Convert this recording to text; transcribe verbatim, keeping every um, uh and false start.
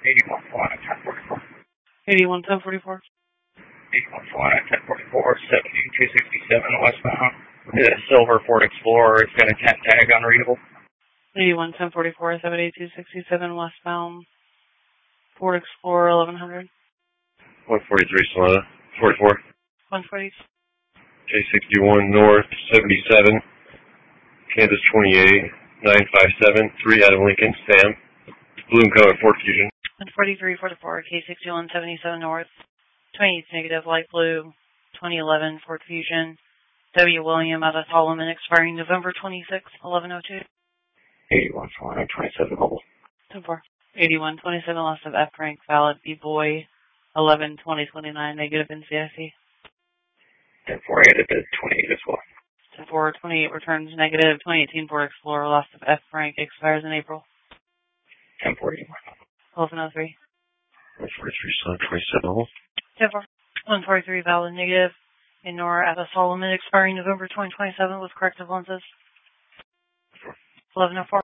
eighty-one flying at ten forty-four. eighty-one ten forty-four. eighty-one flying at ten forty-four, seventy-two sixty-seven westbound. The silver Ford Explorer, it's got a cat tag unreadable. eighty-one ten forty-four, seventy-two sixty-seven westbound. Ford Explorer eleven hundred. one forty-three Solana, forty-four. one forty. J sixty-one North, seventy-seven. Kansas twenty-eight, nine five seven, three Adam Lincoln, Sam. Bloom color, Ford Fusion. one forty-three forty-four, K sixty-one seventy-seven North. twenty-eight negative, light blue. twenty eleven Ford Fusion. W. William out of Solomon, expiring November twenty-sixth, eleven oh two. eighty-one flying twenty-seven mobile. ten four. eighty-one twenty-seven loss of F rank, valid B-boy. eleven twenty twenty-nine negative N C I C. ten four added to twenty-eight as well. ten four twenty-eight returns negative. twenty eighteen Ford Explorer, loss of F rank, expires in April. ten four eighty-one. eleven oh three. one forty-three Solana, twenty-seven mobile. ten four. one forty-three valid negative. In Nora at the Solomon, expiring November twenty twenty-seven with corrective lenses. eleven oh four.